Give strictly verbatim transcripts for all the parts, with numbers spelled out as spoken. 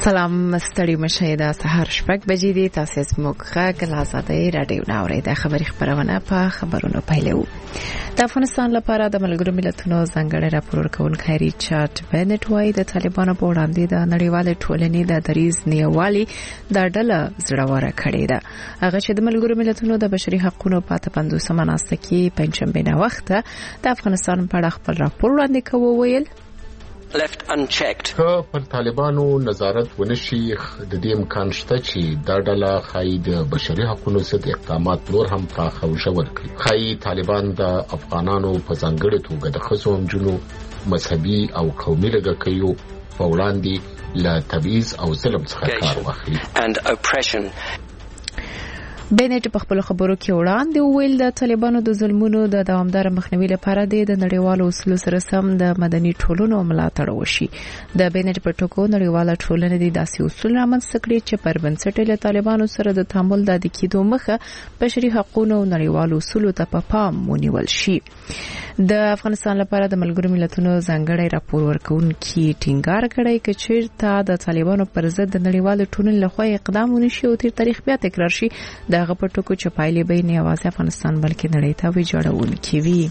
سلام ستړي مشه د سهار شپږ بجې دي. تاسو زموږ غږ له آزادۍ رادیو نه اورئ. د خبري خبرونه په خبرونو پیلو. د افغانستان لپاره د ملګرو ملتونو ځانګړی راپور ورکوونکی ریچارډ بنټ وايي د طالبانو په وړاندې د نړیوال ټولنې د دریز نیولې د ډله زړوره کړې ده. هغه چې د ملګرو ملتونو د بشري حقوقو په پنځوسمه ناسته کې پنځشنبه نه وخت د افغانستان په اړه خپل راپور وړاندې کوي ویل left unchecked. که پر طالبانو نظارت ونشي د دې امکان شته چې دا ډله خای د بشري حقوقو ضد اقدامات نور هم پراخوي ورکړي. خای طالبان د افغانانو په ځانګړي توګه د خصوصو جنو مذهبي او قومي لګکیو په وړاندې له تبعیض او ظلم څخه کار واخلي and oppression. بنټ په خپل خبرو کې وړاندې ویل د طالبانو د ظلمونو د دوامدار مخنیوي لپاره د نړیوالو اصولو سره سم د مدني ټولنو ملاتړ وشي. د بنټ په ټکو نړیواله ټولنه د داسې اصول رامنځته کړي چې پر بنسټ له طالبانو سره د تعامل د کېدو مخه بشري حقوقو او نړیوالو اصولو ته په پام ونیول شي. د افغانستان لپاره د ملګرو ملتونو ځانګړی راپور ورکوونکي ټینګار کړی چې چیرته د طالبانو پر ضد د نړیوالو ټولنې لخوا اقدام ونشي او تر تاریخ بیا تکرار شي دغه په ټکو چې پایلې به نه یوازې افغانستان بلکې نړۍ ته ویجاړونکې وي.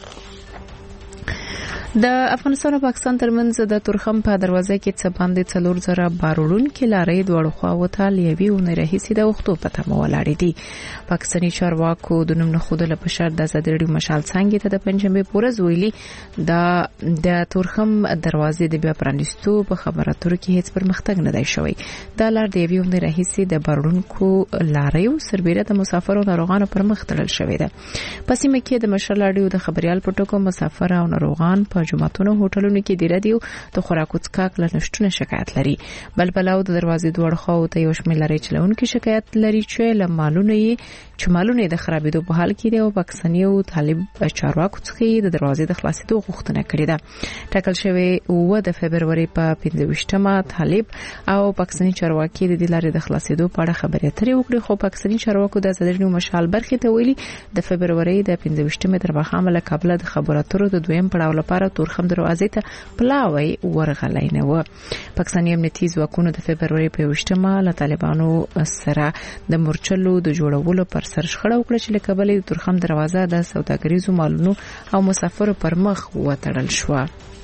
د افغانستان او پاکستان ترمنځ د تورخم په دروازه کې څه باندې څلور زره بارولونکي لارې دوړ خواو ته لیوي او نه رهیسي د وختو په تمه ولاړې دي. پاکستاني چارواکو د نوم نخوده له بشر د زدړي مشال څنګه ته د پنځمبه پورز ویلي د د تورخم دروازې د بیا پرانیستو په خبرو اترو کې هیڅ پرمختګ نه دی شوی. د لار د لیوي او نه رهیسي د بارولونکو لارې سربېره د مسافرو ناروغانو پر مخ تړل شوی ده. پسې مکه د مشال اړیو د خبريال پټکو مسافر او ناروغان په جمعتونو هوټلونو کې د ردیو د خوراکو څکاک لنشتونه شکایت لري. بل بلاو د دروازې دوړ خو ته یو شمېر لري چلونکي شکایت لري چې لمالونه یې چې مالونه د خرابېدو په حال کې دی او پاکستاني او طالب چارواکو څخه د دروازې د خلاصېدو غوښتنه کړې ده. ټاکل شوی او د فبرवरी په پنځه مه طالب او پاکستاني چارواکي د دلارې د خلاصېدو په اړه خبرې اترې وکړي خو پاکستاني چارواکو د زدرنو مشال برخې ته ویلي د فبرवरी د پنځه مه تر مخامه له قبل د خبرو اترو د دویم پړاو لپاره تورخم دروازې ته پلاوي ورغلای نه و. پاکستاني امنیتي ځواکونو د فبرवरी په وشتمه له طالبانو سره د مورچلو د جوړولو پر سر شخړه وکړه چې له کابل د تورخم دروازه د سوداګریزو مالونو او مسافرو پر مخ وتړل شو.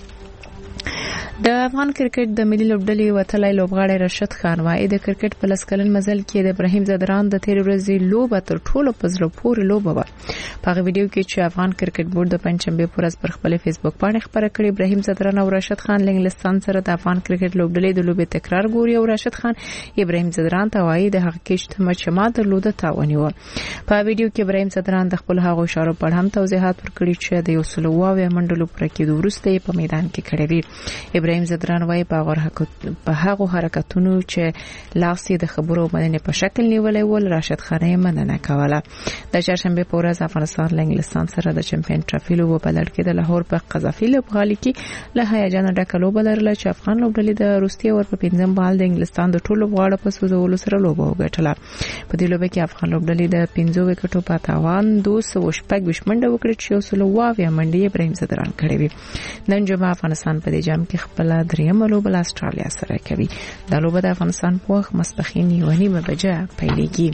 د افغان کرکټ د ملي لوبډلې وتلای لوبغاړی راشد خان وايي د کرکټ په لسکلن مزل کې د ابراهیم زدران د تیر ورځې لوبه تر ټولو په زړه پورې لوبه و. په ویډیو کې چې افغان کرکټ بورډ د پنځمبه پورز پر خپل فیسبوک باندې خبره کړې ابراهیم زدران او راشد خان لنګلستان سره د افغان کرکټ لوبډلې د لوبې تکرار ګوري او راشد خان ابراهیم زدران ته وايي د حق کې چې ما د لوده تاونی و. په ویډیو کې ابراهیم زدران د خپل هغو اشارو په اړه هم توضیحات ورکړي چې د یو سلوواوي منډلو پر کې د ورسته په میدان کې کړې دي. ابراهیم زدران وايي په هغه په هغه حرکتونو چې لاسي د خبرو باندې په شکل نیولې ول راشد خان یې مننه کوله. د چهارشنبه په ورځ افغانستان له انګلستان سره د چمپیون ټرافي لوبه په لړ کې د لاهور په قذافي لوبغالي کې له هیجان ډکه لوبه لرله چې افغان لوبډلې د روسیې ور په پنځم بال د انګلستان د ټولو غواړه په سوزولو سره لوبه وګټله. په دې لوبه کې افغان لوبډلې د پنځو وکټو په تاوان دوه سوه شپږ منډه وکړه چې وسلواوي منډه ابراهیم زدران کړې وي. نن جمعه افغانستان په دې جام کې خپل دریم لوبه له استرالیا سره کوي. د لوبه د افغانستان په وخت ماسپښین یو نیمه بجې پیلېږي.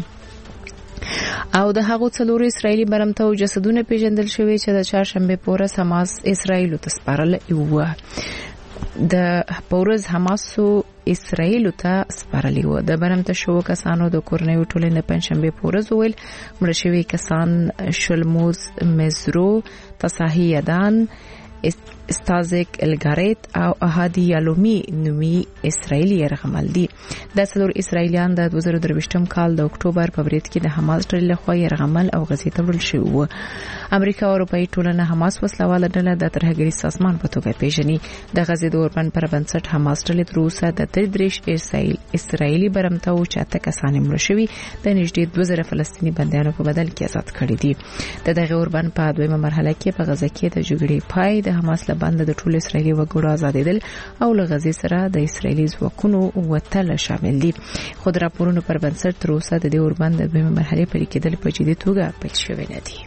او د هغو څلورو اسرایلی برمته جسدونه پیژندل شوی چې د چهارشنبه په ورځ حماس اسرایل ته سپارل و. د پورز حماسو اسرائیل ته سپارلی و. د برمته شو کسانو د کورنیو ټولنې پنځشنبه پورز ویل مړ شوی کسان شلموز مزرو تصاحیدان استازک الګاریت او احادی یالومی نومي اسرایلی رغمل دي. د څلور اسرایلیان د دوه زره درویشتم کال د اکتوبر په بریټ کې د حماس ډلې لخوا رغمل او غزې ته وړل شوی و. امریکا او اروپאי ټولنه حماس وسلواله ډله د ترهګری سازمان په توګه پیژني. د غزې د اوربند پر بنسټ حماس ډلې تر اوسه د تدریش اسرائیل اسرایلی برمته او چاته کسان مړ شوی د نږدې دوه زره فلسطینی بندیانو په بدل کې آزاد کړي دي. د دغه اوربند په دویمه مرحله کې په غزه کې د جګړې پای د حماس بند د ټول اسرایلی وګړو آزادېدل او له غزې سره د اسرایلی ځواکونو وتل شامل دي. خو د راپورونو پر بنسټ تر اوسه د دې اوربند د دویمه مرحله پرې کېدل په جدي توګه پیل شوی نه دي.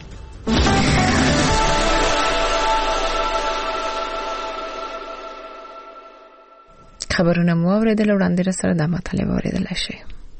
خبرونه مو اوریدل وړاندې سره د مطلب اوریدل شي.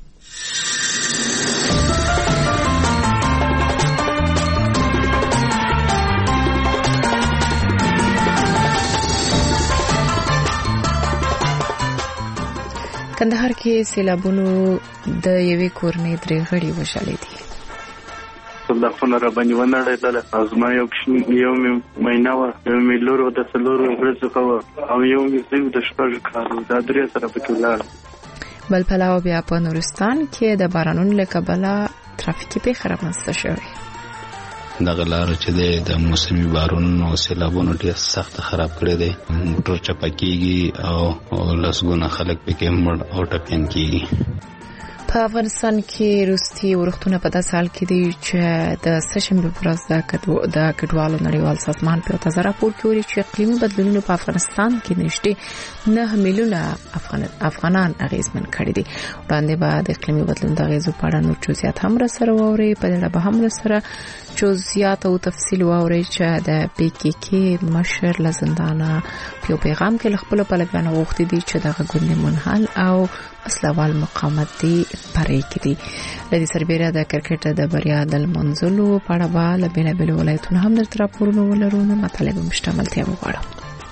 کندهار کې سیلابونو د یوې کورنۍ درې غړي وشلې دي. د خونه را باندې ونړېدل ازما یو یو مېنا و یو ملورو د څلورو ورځو کوه او یو مې د شپږ کارو د درې سره پکې ولاړ. بل پلاو بیا په نورستان کې د بارانونو له کبله ترافیکي پیښه رامنځته شوې. دغه لار چې د موسمي بارانونو او سیلابونو ډېر سخت خراب کړی دی. موټر چپه کېږي او لسګونه خلک پکې مړ او ټپیان کېږي. په افغانستان کې روستي ورښتونه په داسې حال کې دي چې د سهشنبې په ورځ د کډوالو نړیوال سازمان په تازه راپور کې ویلي چې اقلیمي بدلونونو په افغانستان کې نږدې نه میلیونه افغان افغانان اغیزمن کړي دي. وړاندې به د اقلیمي بدلون د اغیزو په اړه نور جزئیات هم را سره واوري. په دې اړه به هم را سره جزئیات او تفصیل واوري چې د پی کې کې مشر لزندانه په پیغام کې خپل پلویان غوښتي دي چې دغه ګوند منحل او اسلوال مقاومت دی پرې کړي. د دې سربېره د کرکټ د بریا د منځلو په اړه به له بیلابیلو ولایتونو هم درته راپورونه ولرو. نو مطلب مشتملتیا وغواړم.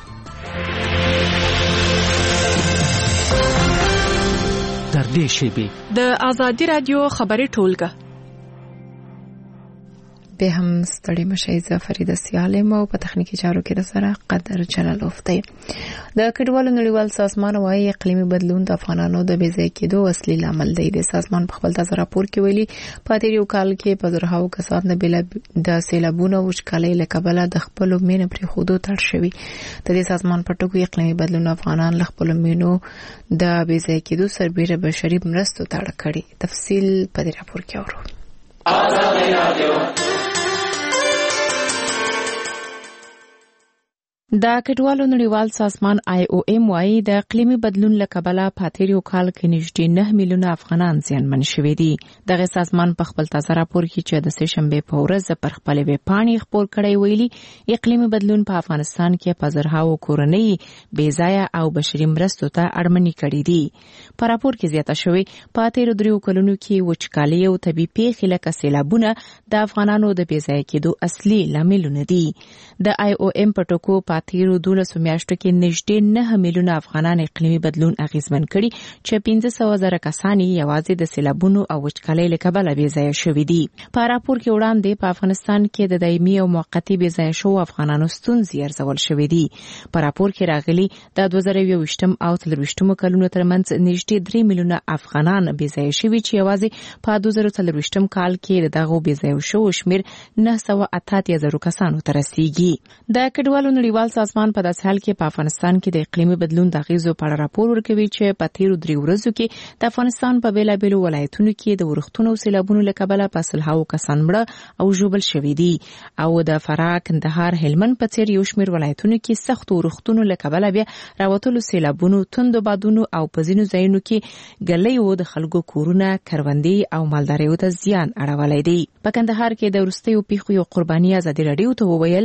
در دې شیبې د آزادي رادیو خبري ټولګه به هم ستړي مشي ظفرید سیالم او په تخنیکی چارو کې سره قدر جلالوف دی. د کډوالو نړیوال سازمان وايي اقلیمي بدلون د افغانانو د بې ځای کېدو اصلي لامل دی. د سازمان په خپل تازه راپور کې ویلي په تیر یو کال کې په زرهاو کسان د بل د سیلابونو او وچکالۍ له کبله د خپل مینه پرې خودو تړ شوی. د دې سازمان په ټکو اقلیمي بدلون افغانان له خپل مینو د بې ځای کېدو سربېره بشري مرستو تړ کړي. تفصیل په دې راپور کې اورو. آزادي رادیو د کډوالو نړیوال سازمان آی او ایم وايي د اقلیمي بدلون له کبله په تیر یو کال کې نږدې نه میلیونه افغانان زیانمن شوي دي. دغه سازمان په خپل تازه راپور کې چې د سهشنبې په ورځ پر خپل ویب پاڼې خپور کړی ویلي اقلیمي بدلون په افغانستان کې په زرهاو کورنۍ بې ځایه او بشري مرستو ته اړمنې کړي دي. په راپور کې زیاته شوې په تیر دریو کلونو کې وچکالۍ او طبیعي پیښې لکه سیلابونه د افغانانو د بې ځایه کېدو اصلي لاملونه دي. د آی او ایم په ټکو تیرو دولسو میاشتو کې نږدې نه میلیونه افغانان اقلیمي بدلون اغیزمن کړي چې پنځه سوه زره کسان یوازې د سیلابونو او وچکالۍ له کبله بې ځایه شوي دي. په راپور کې وړاندې په افغانستان کې د دایمي او موقتي بې ځایه شوو افغانانو ستونزې ارزول شوې دي. په راپور کې راغلي د دوه زره یوویشتم او څلرویشتمو کلونو ترمنځ نږدې درې میلیونه افغانان بې ځایه شوي چې یوازې په دوه زره څلرویشتم کال کې د دغو بې ځایه شوو شمېر نه سوه اته اتیا زره کسانو ته رسیږي. د کډوالو نړیوال سازمان په داسې حال کې په افغانستان کې د اقلیمي بدلون د اغیزو په اړه راپور ورکوي چې په تیرو درې ورځو کې د افغانستان په بیلابیلو ولایتونو کې د ورښتونو او سیلابونو له کبله په سلهاوو کسان مړه او ژوبل شوي دي او د فراه، کندهار، هلمند په څېر یو شمېر ولایتونو کې سختو ورښتونو له کبله بیا راوتلو سیلابونو، توندو بادونو او په ځینو ځایونو کې ګلیو د خلکو کورونه، کروندې او مالداریو ته زیان اړولی دی. په کندهار کې د وروستیو پیښو یو قرباني ازادي راډیو ته وویل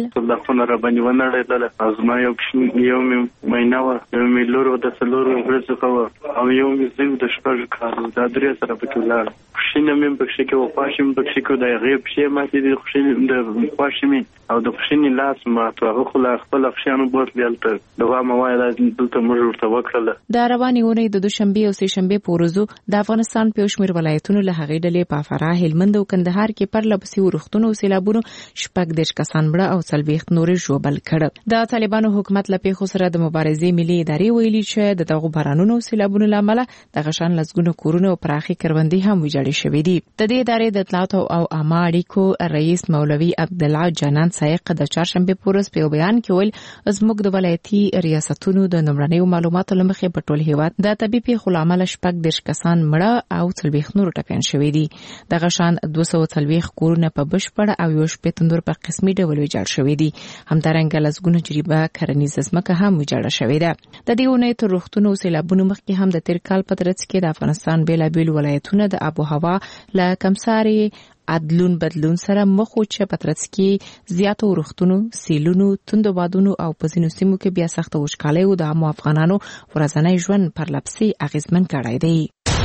ازما یو یو مېنا و یو ملورو د څلورو ورځو کوه او یو مې د شپږ کارو د درې سره پکې ولاړ. خوشینه مې پکې کې او خواشم پکې کې د غیب شي ماتې د خوشینه د خواشمې او د خوشینه لاس ماته هغه خلا خپل خشانو بوت بیلته دغه موایل دلته موږ ورته وکړل. د رواني اونۍ د دوشنبه او سه شنبه په ورځو د افغانستان په شمیر ولایتونو له هغې ډلې په فراه، هلمند او کندهار کې پر لپسې ورښتونو او سیلابونو شپږ دېرش کسان مړه او څلوېښت نورې ژوبل کړ. د طالبانو حکومت له پیښو سره د مبارزې ملي ادارې ویلي چې د دغو بارانونو او سیلابونو له امله دغه شان لسګونه کورونه او پراخې کروندې هم ویجاړې شوې دي. د دې ادارې د اطلاعات او عامه اړیکو رئیس مولوي عبدالله جانان سایق د چهارشنبه په ورځ په بیان کې ویل زموږ د ولایتي ریاستونو د نمرنیو معلوماتو له مخې په ټول هیواد د طبي پیښو له امله شپږ دېرش کسان مړه او څلوېښت نور ټپیان شوي دي. دغه شان دوه سوه څلوېښت کورونه په بشپړه او یو شپېته نور په قسمي ډول ویجاړ شوي دي. همدارنګه لسګونه جریبه کرنیزه ځمکه هم ویجاړه شوې ده. د دې اونۍ تر روغتونو او سیلابونو مخکې هم د تیر کال په ترڅ کې د افغانستان بیلابیل ولایتونه د آب و هوا له کمساري عدلون بدلون سره مخ و چې پترڅکی زیاتو ورختونو سیلونو توند بادونو او پزینو سیمو کې بیا سخت وشکالۍ او د عام افغانانو ورځنی ژوند پر لپسي اغیزمن کړای دی.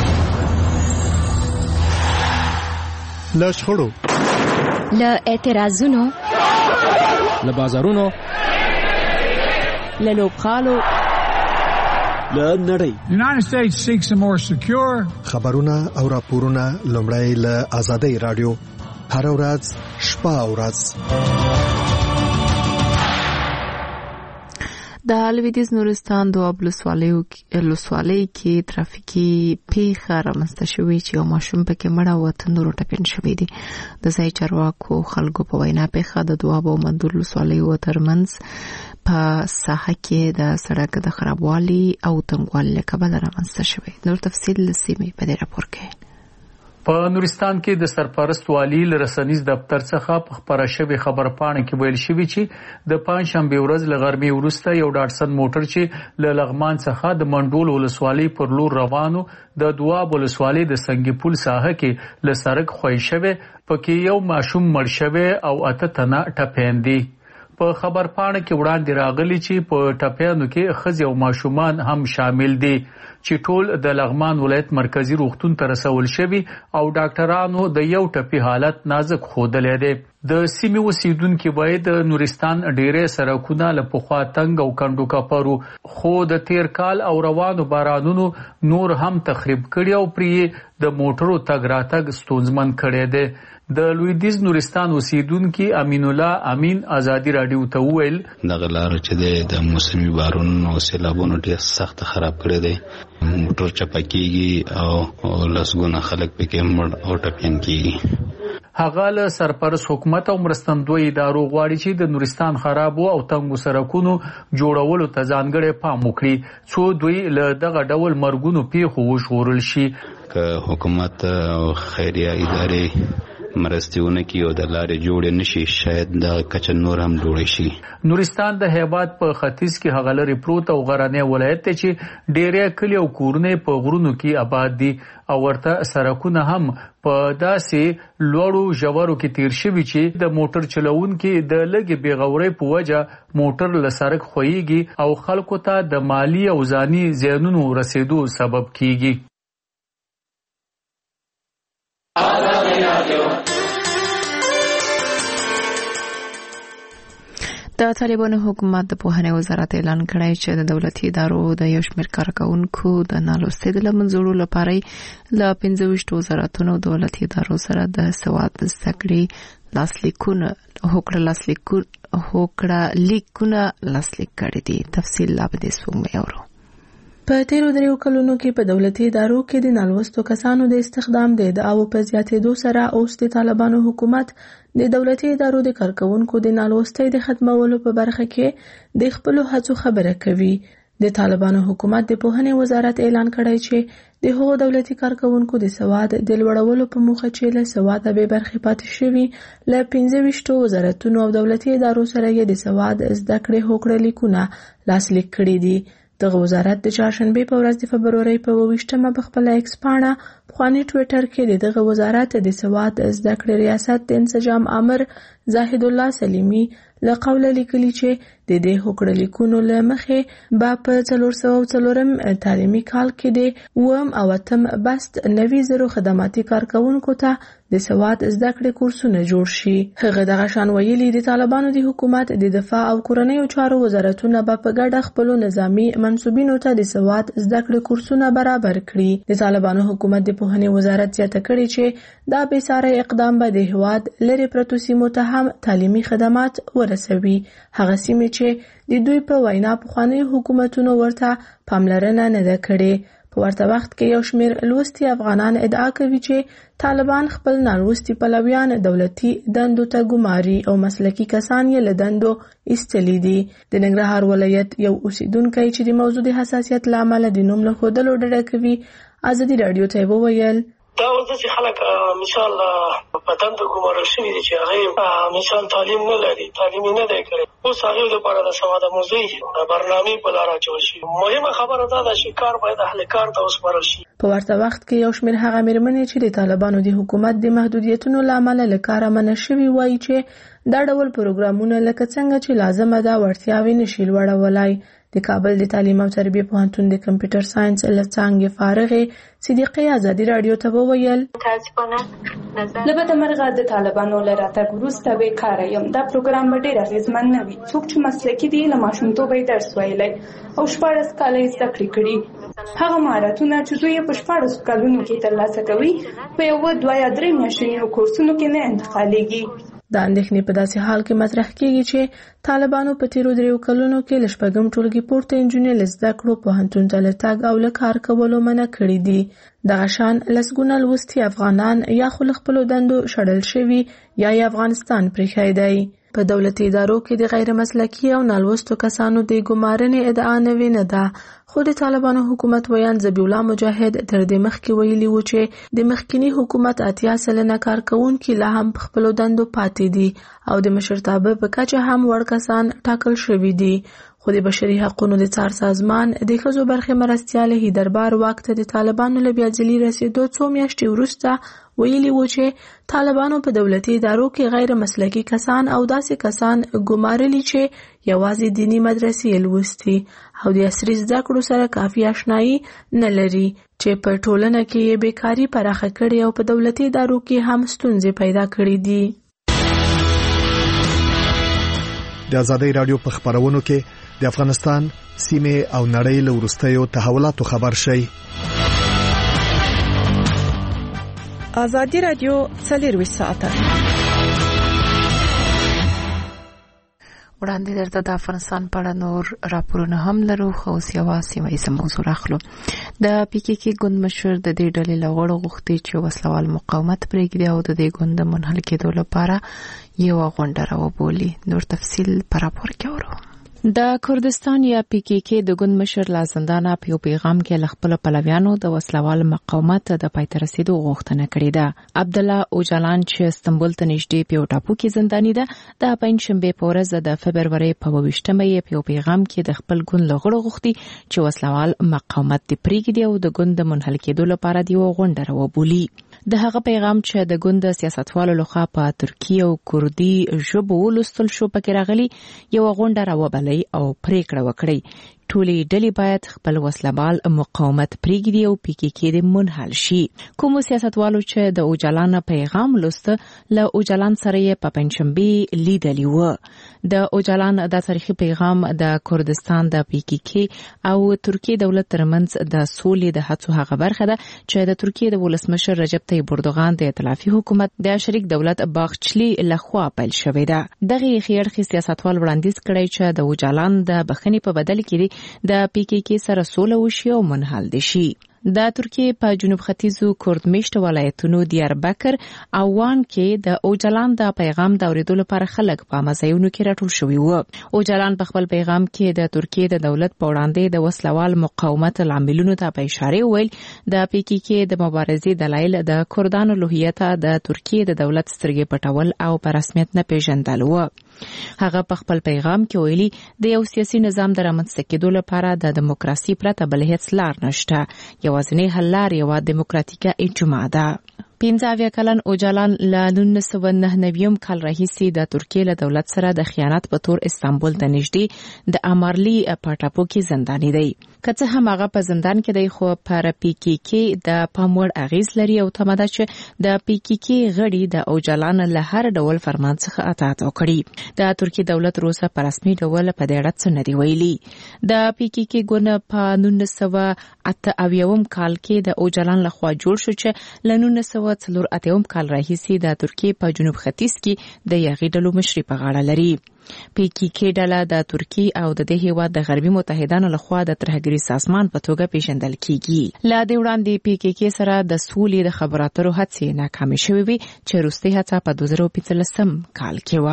له شخړو، له اعتراضونو، له بازارونو، له لوبخالو، له نړۍ. United States seeks a more secure. خبرونه او راپورونه لومړی له آزادۍ رادیو هر ورځ شپه او ورځ. د لویدیځ نورستان دوه ولسوالیو لوسوالۍ کې ترافیکي پیښه رامنځته شوې چې یو ماشوم پکې مړ او تندور ټپین شوی دی. د ځای چارواکو خلکو په وینا پیښه د دوه او مندور لوسوالیو ترمنځ په ساحه کې د سړک د خرابوالي او تنګوالي له کبله رامنځته شوې. نور تفصیل لسیمې په دې راپور کې. په نورستان کې د سرپرست والی لرسنیز دفتر څخه په خبره شوی خبرپاڼه کې ویل شوی چې د پنځشنبه ورځ له غرمې وروسته یو ډاټسن موټر چې له لغمان څخه د منډول ولسوالۍ پر لور روانو د دواب ولسوالۍ د سنگي پل ساحه کې له سړک خوي شوی، پکې یو ماشوم مړ شوی او اته تنه ټپیاندي. په خبرپاڼه کې وړاندې راغلي چې په ټپیانو کې ښځې او ماشومان هم شامل دي چې ټول د لغمان ولایت مرکزی روغتون ته رسول شوي او ډاکټرانو د یو ټپي حالت نازک ښودلی دی. د سیمې اوسیدونکي باید د نورستان ډیری سړکونه له پخوا تنګ او کندو کپرو، خو د تیر کال او روانو بارانونو نور هم تخریب کړي او پرې د موټرو تګ راتګ ستونزمن کړی دی. د لویدیځ نورستان اوسیدونکي امین الله امین آزادی رادیو ته وویل دغه لار چې د موسمي بارونو او سیلابونو ډېر سخت خراب کړی دی. موټر چپکیږي او لسګونه خلک پکې مړ او ټپیان کیږي. هغه له سرپرست حکومت او مرستندوی ادارو غواړي چې د نورستان خرابو او تنګو سړکونو جوړولو ته ځانګړی پام وکړي څو دوی له دغه ډول مرګونو پیښو وژغورل شي. که حکومت او خیریه ادارې مرستونه کې او د لارې جوړې نشي، شاید د کچن نور هم جوړ شي. نورستان د هیواد په ختیځ کې هغه لري پروت او غرنی ولایت چې ډېرې کلی او کورونه په غرونو کې آباد دي او ورته سړکونه هم په داسې لوړو ژورو کې تیر شوي چې د موټر چلوونکي د لږې بېغورۍ په وجه موټر له سړک خویږي او خلکو ته د مالی او ځاني زیانونو رسیدو سبب کیږي. د طالبانو حکومت د پوهنې وزارت اعلان کړی چې د دولتي ادارو د یو شمېر کارکوونکو د نالوستۍ د له منځوړو لپاره له پنځه ویشت وزارتونو دولتي ادارو سره د سواد زده کړې لاسلیکونه هوکړه لاسلیکونه هوکړه لیکونه لاسلیک کړي دي. تفصیل لا به دې سومې اورو. په تیرو دریو کلونو کې په دولتي ادارو کې د نالوستو کسانو د استخدام د ادعاو په زیاتېدو سره اوس د طالبانو حکومت د دولتي ادارو د کارکوونکو د نالوستۍ د ختمولو په برخه کې د خپلو هڅو خبره کوي. د طالبانو حکومت د پوهنې وزارت اعلان کړی چې د هغو دولتي کارکوونکو د سواد د لوړولو په موخه چې له سواده بې برخې پاتې شوي له پنځه ویشتو وزارتونو او دولتي ادارو سره یې د سواد زده کړې هوکړه لیکونه لاسلیک کړي دي. دغه وزارت د چهارشنبې په ورځ د فبرورۍ په اووه ویشتمه په خپله ایکس پاڼه پخواني ټویټر کې د دغه وزارت د سواد زده کړې ریاست د انسجام امر زاهد الله سلیمي له قوله لیکلي چې د دې هوکړه لیکونو له مخې به په څلور سوه څلورم تعلیمي کال کې د اووم او اتم بست نوي زرو خدماتي کارکوونکو ته د سواد زده کړې کورسونه جوړ شي. هغه دغه شان ویلي د طالبانو د حکومت د دفاع او کورنیو چارو وزارتونه به په ګډه خپلو نظامي منصوبینو ته د سواد زده کړې کورسونه برابر کړي. د طالبانو حکومت د پوهنې وزارت زیاته کړې چې دا بې ساري اقدام به د هېواد لرې پرتو سیمو ته هم تعلیمي خدمات ورسوي. هغه سیمې چې د دوی په وینا پخوانیو حکومتونو ورته پاملرنه نه ده کړې. په ورته وخت کې یو شمېر لوستي افغانان ادعا کوي چې طالبان خپل نالوستي پلویان دولتي دندو ته ګماري او مسلکي کسان یې له دندو ایستلي دي. د ننګرهار ولایت یو اوسیدونکی چې د موضوع د حساسیت له امله د نوم له ښودلو ډډه کوي ازادي راډیو ته وویل دا اوس چې خلک مثال په دندو ګمارل شوي دي چې هغه مثال تعلیم نه لري، تعلیم نه دی کړی. اوس هغې لپاره د سواد آموزۍ برنامې په لاره اچول شي. مهمه خبره دا ده چې کار باید اهل کار ته وسپارل شي. په ورته وخت کې یو شمېر هغه مېرمنې چې د طالبانو د حکومت د محدودیتونو له امله له کاره منع شوي وایي چې دا ډول پروګرامونه لکه څنګه چې لازمه ده وړتیاوې نشي لوړولی. د کابل د تعلیم او تربیه پوهنتون د کمپیوټر ساينس له څانګې فارغې صدیقې ازادي رادیو ته وویل له بده مرغه د طالبانو له راتګ وروسته بېکاره یم. دا پروګرام به ډېر اغېزمن نه وي. څوک چې مسلکي دي له ماشومتوبه یې درس ویلی او شپاړس کاله یې زده کړې کړي، هغه مهارتونه چې دوی یې په شپاړسو کلونو کې ترلاسه کوي په یوه دوه یا درې میاشتنیو کورسونو کې نه انتقالېږي. دا اندېښنې په داسې حال کې مطرح کېږي چې طالبانو په تیرو دریو کلونو کې له شپږم ټولګي پورته نجونې له زده کړو پوهنتون ته له تګ او له کار کولو منع کړي دي. دغه شان لسګونه لوستي افغانان یا خو له خپلو دندو شړل شوي یا یې افغانستان پرېښی دی. په دولتي ادارو کې د غیر مسلکي او نالوستو کسانو د ګمارنې ادعا نوې نه ده، خو د طالبانو حکومت ویان ذبیح الله مجاهد تر دې مخکې ویلي و چې د مخکینی حکومت اتیا سلنه کارکوونکي لا هم په خپلو دندو پاتې دي او د مشرتابه په کچه هم وړ کسان ټاکل شوي دي. خو د بشري حقوقو د څار سازمان د ښځو برخې مرستیال هیدربار واک ته د طالبانو له بیا ځلي رسېدو څو میاشتې وروسته ویلي و چې طالبانو په دولتي ادارو کې غیر مسلکي کسان او داسې کسان ګمارلي چې یوازې دینی مدرسې لوستي او د عصري زده کړو سره کافي آشنایي نه لري، چې په ټولنه کې یې بیکاري پراخه کړې او په دولتي ادارو کې هم ستونزې پیدا کړې دي. د ازادۍ رادیو په خبرونو کې د افغانستان سیمه او نړۍ له وروستیو تحولاتو خبر شي. ازادي رادیو څلور ساعته وړاندې درته د افغانستان په اړه نور راپورونه هم لرو، خو اوس یوه سیمه ییزه موضوع راخلو. د پی کې کې ګوند مشر د دې ډلې له غړو غوښتي چې وسلوال مقاومت پرېږدي او د دې ګوند د منحل کېدو لپاره یوه غونډه راوبولي. نور تفصیل په راپور کې اورو. د کردستان یا پی کې کې د ګوند مشر لا زندانه په پیغام کې ل خپل پلویانو د وسلوال مقاومت د پایته رسیدو غوښتنه کړې ده. عبد الله اوجالان چې استنبول ته نږدې په ټاپو کې زنداني ده، د پنځشنبه په ورځ د فبرवरी په اوویشتمه یې په پیغام کې د خپل ګوند لغړو غوښتي چې وسلوال مقاومت دی پرېږدي او د ګوند د منحل کېدو لپاره دی غونډه راوبولي. د هغه پیغام چې د ګوند سیاستوالو لخوا په ترکی او کردي ژبو ولوستل شو پکې راغلي یو غونډه راوبلي او پریکړه وکړي ټولې ډلې باید خپل وسلوال مقاومت پرېږدي او پی کې کې د منحل شي. کوم سیاستوالو چې د اوجالان پیغام لوست له اوجالان سره یې په پنځشنبه لیدلی و. د اوجالان د تاریخي پیغام د کردستان د پی کې کې او ترکیه دولت ترمنځ د سولې د هڅو هغه برخه ده چې د ترکیه د ولسمشر رجب طیب اردوغان د ائتلافي حکومت د شریک دولت باغچلی لخوا پیل شوې ده. دغه خیرخي سیاستوال وړاندیز کړی چې د اوجالان د بخښنې په بدل کې د پی کې کې سره سوله وشي او منحل دي شي. د ترکیه په جنوب ختیځو کردمیشت ولایتونو دیاربکر او وان کې د اوجالان د پیغام د اوریدلو لپاره خلک په مزایونو کې راټول شوي وو. اوجالان په خپل پیغام کې د ترکیه د دولت په وړاندې د وسلوال مقاومت لاملونو ته په اشاره ویل د پی کې کې د مبارزې دلایل د کردانو لوهیت د ترکیه د دولت سترګې پټول او په رسمیت نه پیژندل وو. هغه په خپل پیغام کې ویلي د یو سیاسي نظام د رامنځته کېدو لپاره د دیموکراسي پرته بل هیڅ لار نشته. یوازینی حل لار یوه دیموکراتیکه اجماع ده. پنځه اویا کلن اوجالان له نولس سوه نهه نوي کال راهیسې د ترکیه له دولت سره د خیانت په تور استانبول ته نږدې د امارلی په ټاپو کې زنداني دی. که څه هم هغه په زندان کې دی، خو پر پی کې کې د پام وړ اغیز لري او تمه ده چې د پی کې کې غړي د اوجالان له هر ډول فرمان څخه اطاعت وکړي. د ترکیه دولت روسه په رسمي ډول په دې اړه څه نه دی ویلي. د پی کې کې ګوند په نولس سوه اته اویا کال کې د اوجالان لخوا جوړ شو چې له نولس سوه څلور اتیا کال راهیسې د ترکیه په جنوب ختیځ کې د یغې ډلو مشري په غاړه لري. پی کې کې ډله د ترکیه او د دې هیواد د غربي متحدانو لخوا د ترهګري سازمان په توګه پیژندل کیږي. لا د وړاندې پی کې کې سره د سولې د خبرو اترو هڅې ناکامې شوې وي چې وروستۍ هڅه په دوه زره پنځلسم کال کې و.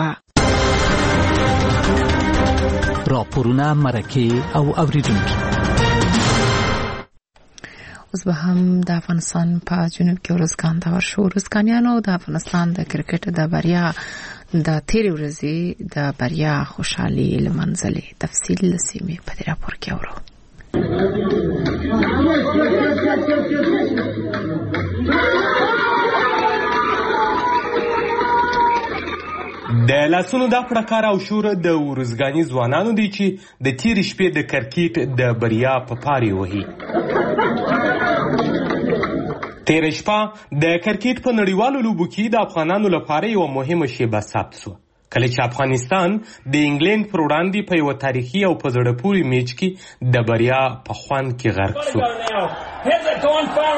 راپورونه مرکه او اوریدونکو. اوس به هم د افغانستان په جنوب کې ورزګان ته ورشو. ورزګانیانو د افغانستان د کرکټ د بریا د تیرې ورځې د بریا خوشحالي لمنځلې. تفصیل لسیمه په دې راپور کې اورو. د لاسونو د پړکار او شور د ورزګانی ځوانانو دی چې د تیر شپې د کرکټ د بریا په پاري وهي. تیر شپه د کرکټ په نړیوالو لوبو کې د افغانانو لپاره یو مهمه شیبه ثبت شو کله چې افغانستان د انګلند پر وړاندې په یو تاریخي او په زړه پورې میچ کې د بریا په خوند کې غرق شو.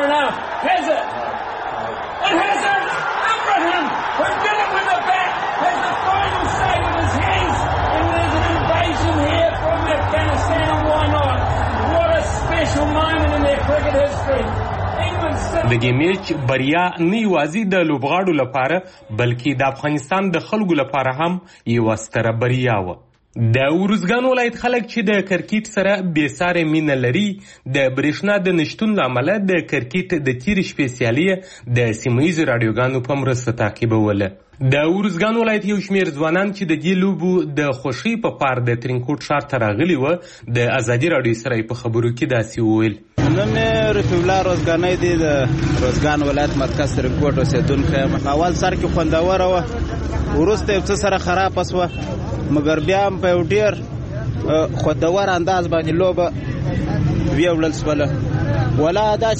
د دې میچ بریا نه یوازې د لوبغاړو لپاره بلکې د افغانستان د خلکو لپاره هم یوه ستره بریا وه. د ورزګان ولایت خلک چې د کرکټ سره بې ساري مینه لري د برېښنا د نشتون له امله د کرکټ د تیرې شپې سیالي د سیمه ییزو راډیوګانو په مرسته تعقیبوله. د ورزګان ولایت یو شمېر ځوانان چې د دې لوبو د خوښۍ په پار د ترینکوټ ښار ته راغلي وه د ازادي راډیو سره په خبرو کې داسې وویل. نن رفیع الله روزګانی دی د روزګان ولایت مرکز ترینکوټ اوسېدونکی یم. اول سر کې خوندوره وه، وروسته یو څه سره خرابه شوه، مګر بیا هم په یو ډېر خوندور انداز باندې لوبه ویوړل شوله. ولا دا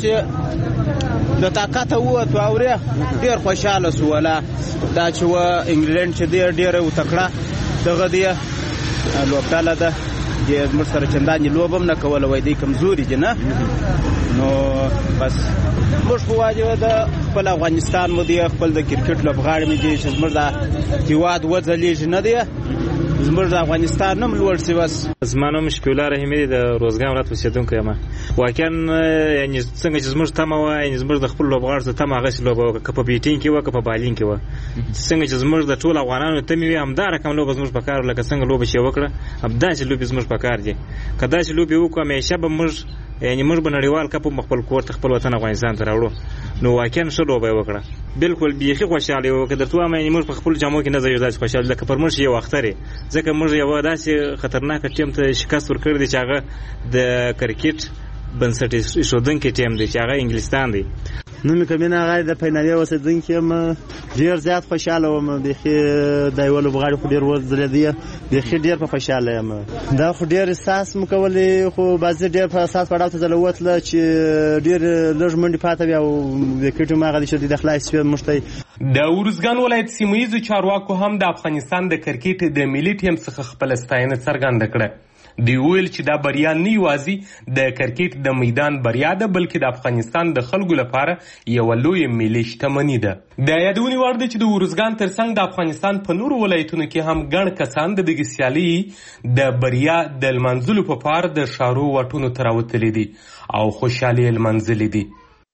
چې د طاقته ووتو اورې ډېر خوشحاله شو. ولا دا چې وه انګلینډ چې دی ډېره وتکړه دغه دی لوبډاله ده، زموږ سره چندانې لوبه هم نه کوله، وایي دی کمزوري دي نه. نو بس موږ خو واجبه ده خپل افغانستان مو دی، خپل د کرکټ لوبغاړي مې دي چې زموږ د هېواد وځلیږي نه دی، زموږ د افغانستان هم لوړ شي. بس زما نوم شفیع الله رحیمي دی، د روزګان ولایت اوسېدونکی یم. واقعا یعنې څنګه چې زموږ تمه وه، یعنې زموږ د خپل لوبغاړو څه تمه هغسې لوبه وکړه، که په بیټینګ کې وه که په بالینګ کې وه. څنګه چې زموږ د ټولو افغانانو تمې وي همدا رقم لوبه زموږ په کار، لکه څنګه لوبه چې وکړه همداسې لوبې زموږ په کار دي. که داسې لوبې وکړو همیشه به موږ یعنې موږ به نړیوال کپ هم خپل کور ته خپل وطن افغانستان ته راوړو. نو واقعا ښه لوبه یې وکړه، بلکل بیخي خوشحاله یو. که درته ووایم یعنې موږ په خپلو جامو کې نه ځایو داسې خوشحاله لکه پر موږ یو اختر یې، ځکه موږ یوه داسې خطرناکه ټیم ته شکست ورکړی دی چې هغه د کرکټ بنسټ ایښودونکی ټیم دی چې هغه انګلستان دی. نوم یې کمینه هغه د فینالي اوسېدونکی یم. ډېر زیات خوشحاله وم، بیخي د یوه لوبغاړي خو ډېر وځلېدی، بیخي ډېر په خوشحاله یم. دا خو ډېر احساس مو کولی، خو بعضې ډېر په اساس پړاو ته ځله ووتله چې ډېر لږ منډې پاته وي او وکټ هم هغه دی چې د خلاص شوې موږ ته. د ورزګان ولایت سیمه ییزو چارواکو هم د افغانستان د کرکټ د ملي ټیم څخه خپله ستاینه څرګنده کړه. دوی ویل چې دا بریا نه یوازې د کرکټ د میدان بریا ده بلکې د افغانستان د خلکو لپاره یوه لویه ملي شتمني ده. د یادونې وړ ده چې د ورزګان ترڅنګ د افغانستان په نورو ولایتونو کې هم ګڼ کسان د دغې سیالۍ د بریا د لمانځلو په پار د ښارو واټونو ته راوتلي دي او خوشحالي یې لمانځلي دي.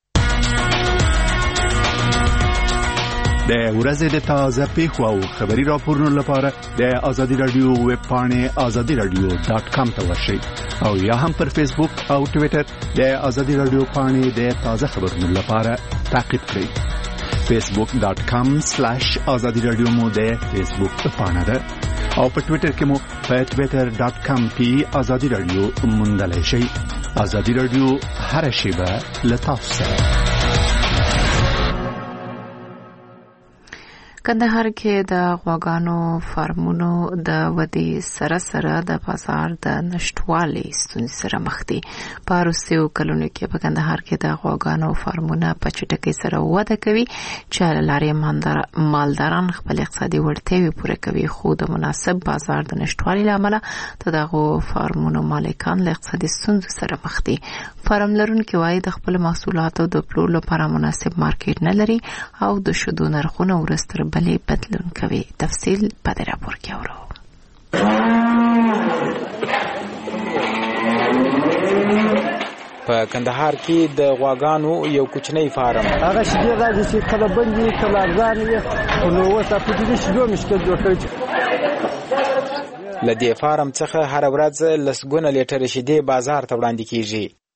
د ورځې د تازه پیښو او خبري راپورونو لپاره د ازادي رادیو ویب پاڼې ازادي رادیو ډاټ کام ته ورشئ او یا هم پر فیسبوک او ټویټر د ازادي رادیو پاڼې د تازه خبرونو لپاره تعقیب کړئ. فیسبوک ډاټ کام سلاش ازادي رادیو مو د فیسبوک پاڼه ده او په ټویټر کې مو په ټویټر ډاټ کام کې ازادي رادیو موندلی شئ. ازادي رادیو هر شیبه له تاسو سره. کندهار کې د غواګانو فارمونو د ودې سره سره د بازار د نشټوالي ستونزې سره مخ دي. په وروستیو کلونو کې په کندهار کې د غواګانو فارمونه په چټکۍ سره وده کوي چې له لارې مالداران خپل اقتصادي وړتیاوې پوره کوي، خو د مناسب بازار د نشټوالي له امله د دغو فارمونو مالکان له اقتصادي ستونزو سره مخ دي. فارم لرونکي وایي د خپل محصولاتو د پلور لپاره مناسب مارکیټ نه لري او د شیدو نرخونه ورځ تر بلې بدلون کوي. تفصیل په دې راپور کې اورو. په کندهار کې د غواګانو یو کوچنی فارم هغه شیدې راځي چې کله بندي کله ارزان وي، نو اوس په دې شیدو مشکل جوړ کړی. له دې فارم څخه هر ورځ لسګونه لیټر شیدې بازار ته وړاندې کیږي.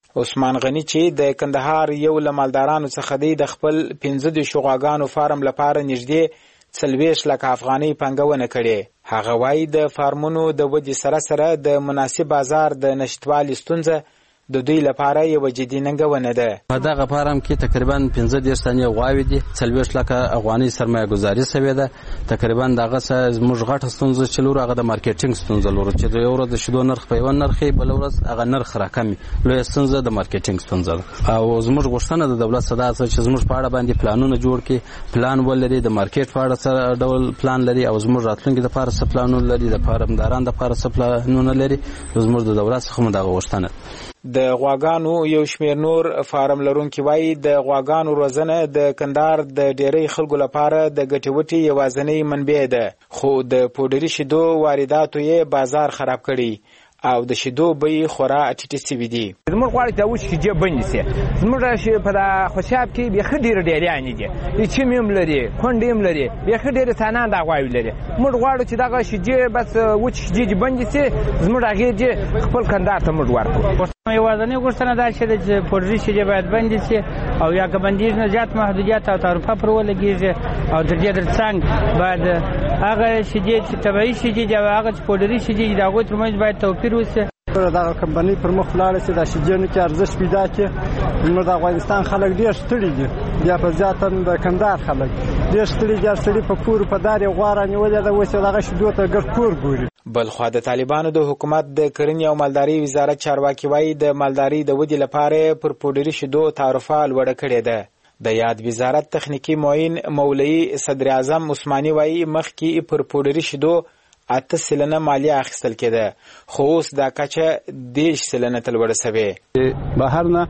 عثمان غنی چې د کندهار یو له مالدارانو څخه دی د خپل پنځه د شغاګانو فارم لپاره نږدې څلوېښت لکه افغانۍ پانګونه کړې. هغه وایي د فارمونو د ودې سره سره د مناسب بازار د نشتوالي ستونزه د دوی لپاره یو جدي ننګونه ده. په دغه فارم کې تقریبا پنځه دېرش تنې غواوې دي، څلوېښت لکه افغانۍ سرمایه ګذاري سوې ده. تقریبا دغه څه زموږ غټه ستونزه چې لرو هغه د مارکیټینګ ستونزه لرو چې یو ورځ د شیدو نرخ په یوه نرخ وي، بله ورځ هغه نرخ راکم وي. لویه ستونزه د مارکیټینګ ستونزه ده او زموږ غوښتنه د دولت څخه دا چې زموږ په اړه باندې پلانونه جوړ کړي، پلان ولري، د مارکیټ په اړه څه ډول پلان لري او زموږ راتلونکي دپاره څه پلانونه لري، د فارمدارانو دپاره څه پلانونه لري. زموږ د دولت څخه مو دغه غوښتنه. د غواګانو یو شمېر نور فارم لرونکي وایي د غواګانو روزنه د کندهار د ډېری خلکو لپاره د ګټې وټې یوازینۍ منبع ده، خو د پوډري شیدو وارداتو یې بازار خراب کړي او د شیدو بیې خورا ټیټې سوي دي. زموږ غواړي چې اوس شیدې بندې سي. زموږ په خوشاب کې بیخي ډېرې ډېریانې دي، چیم هم لري، کونډې هم لري، بیخي ډېرې ثانان دا غواوې لري. موږ غواړو چې دغه شیدې بس وچ شیدې دې بندې سي، زموږ هغې دې خپل کندهار ته موږ ورکړو. یوازینۍ غوښتنه دا چې د پوډري شیدې باید بندې سي او یا که بندېږي نه زیات محدودیت او تعرفه پر ولګېږي او تر دې تر څنګ باید هغه شیدې چې طبیعي شیدې دي او هغه چې پوډري شیدې دي د هغوی ترمنځ باید توپیر وسي. دغه کمپنۍ پر مخ ولاړه چې د شیدې کې ارزښت پیدا کړي. زموږ د افغانستان خلک ډېر ستړي دي، بیا په زیاته د کندهار خلک ډېر ستړي دي. سړي په کور په دار یې غوا رانیولې ده، اوس یې دغه شیدو ته ګرد کور ګوري. بلخوا د طالبانو د حکومت د کرنې او مالدارۍ وزارت چارواکي وایي د مالدارۍ د ودې لپاره پر پوډري شیدو تعرفه لوړه کړې ده. د یاد وزارت تخنیکي معین مولوي صدر اعظم عثماني وایي مخکې پر پوډري شیدو اته سلنه مالیه اخیستل کېده، خو اوس دا کچه دېرش سلنه ته لوړه سوې. بهر نه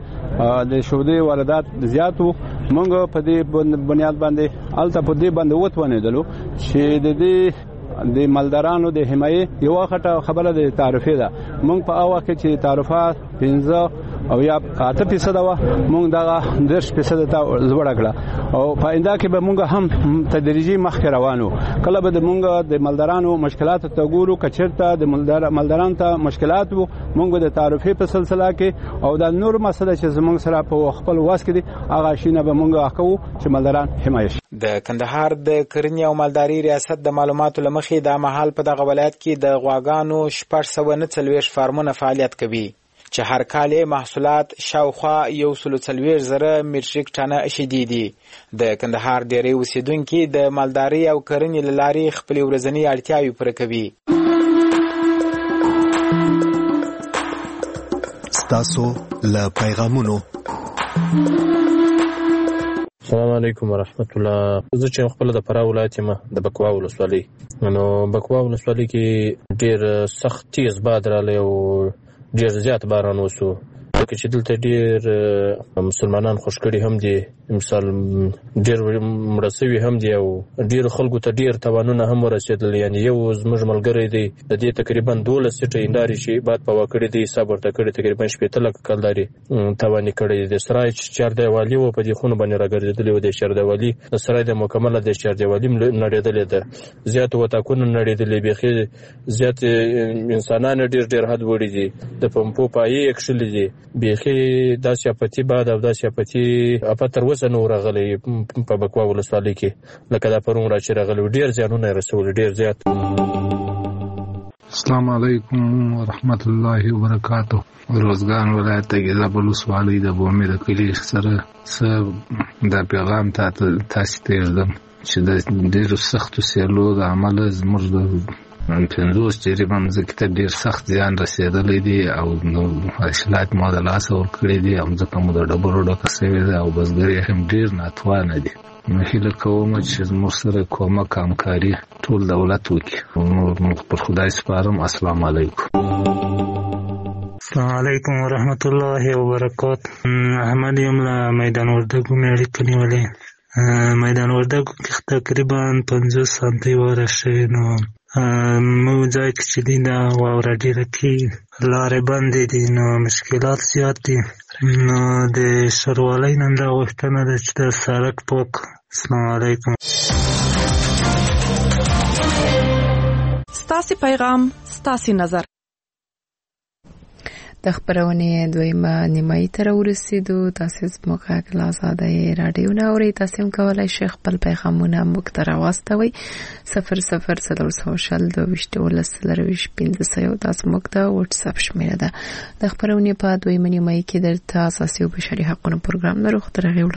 د شودې واردات زیات وو. موږ په دې بنیاد باندې هلته په دې باندې وتوانېدلو چې د دې د مالدارانو د حمایې یوه خټه خبره د تعرفې ده. موږ په هغه وخت کې چې تعرفه پنځه او یا اته فیصده وه، موږ دغه دېرش فیصده ته لوړه کړه او په آینده کې به موږ هم تدریجي مخکې روان وو. کله به د موږ د مالدارانو مشکلاتو ته ګورو، که چېرته د مالدارانو ته مشکلات وو، موږ به د تعرفې په سلسله کې او د نور مسله چې زموږ سره په خپل واس کې دي هغه شیونه به موږ کوو چې مالداران حمایه شي. د کندهار د کرنې او مالدارۍ ریاست د معلوماتو له مخې دا مهال په دغه ولایت کې د غواګانو شپږ سوه نه څلوېښت فارمونه فعالیت کوي چې هر کال یې محصولات شاوخوا یو سلو څلوېښت زره میټریک ټنه شیدې دي. د کندهار ډېری اوسېدونکي د مالدارۍ او کرنې له لارې خپلې ورځنۍ اړتیاوې پوره کوي. ستاسو له پیغامونو. السلام علیکم ورحمت الله. زه چې خپل د فراه ولایت یم د بکوا ولسوالۍ، نو بکوا ولسوالۍ کې ډېر سخت تیز باد راغلی او ډېر زیات باران وسو، ځکه چې دلته ډېر مسلمانان خوش کړي هم دي، مثال ډېر مړه سوي هم دي او ډېر خلکو ته ډېر تاوانونه هم ورسېدل. یعنې یو زموږ ملګری دی د دې تقریبا دولس سیټه هندارې چې باد په وکړې دی حساب ورته کړی، تقریبا شپېته لکه کلدارې تاواني کړی دی. د سرای چې چاردیوالي وه په دې خونو باندې راګرځېدلې وه، د چاردیوالي د سرای د مکمله د چاردیوالي نړېدلې ده، زیات وطاقونه نړېدلې، بیخي زیات انسانان ډېر ډېر حد وړي دي، د پمپو پایې یې کښلې دي، بیخي داسې اپتي باد او داسې اپتي افت تر اوسه نه و راغلی په بکوا ولسوالۍ کې لکه دا پرون را چې راغلی و. ډېر زیانونه یې رسولي، ډېر زیات. السلام علیکم ورحمت الله وبرکاتو. روزګان ولایت د ګیزاب ولسوالۍ د بومې د کلي سره څه دا پیغام ته تاسې ته ږدم چې د ډېرو سختو سیلو د امله زموږ د پنځوس تقریبا ځمکې ته ډېر سخت زیان رسېدلی دی او حاصلات مو د لاسه ورکړي دي او ځمکه مو د ډبرو ډکه سوې ده او بزګر یې هم ډېر ناتوانه دي. نو هیله کوم چې زموږ سره کومک همکاري ټول دولت وکړي. نور پر خدای سپارم. السلام علیکم. السلام علیکم ورحمت الله وبرکاتو. احمد یم له میدان وردګو مې اړیکه نیولې. میدان وردګو کې تقریبا پنځوس سانتۍ واره شوې، نو موږ ځای کې چې دي دا واوره ډېره کېږي، لارې بندې دي، نو مشکلات زیات دي. نو د ښاروالۍ نه دا غوښتنه ده چې د سړک پاک. السلام علیکم. ستاسې پیغام ستاسې نظر. د خبرونې دویمه نیمایي تر ورسېدو تاسو زموږ غږ آزادۍ رادیو نه اورئ. تاسو هم کولای شئ خپل پیغامونه موږ ته راواستوئ صفر صفر څلور سوه شل دوه ویشت دولس څلرویشت پنځه سوه تاسو موږ ته واتس اپ شمیره ده. د خبرونې په دویمه نیمایي کې درته اساسي او بشري حقوقو پروګرام لرو.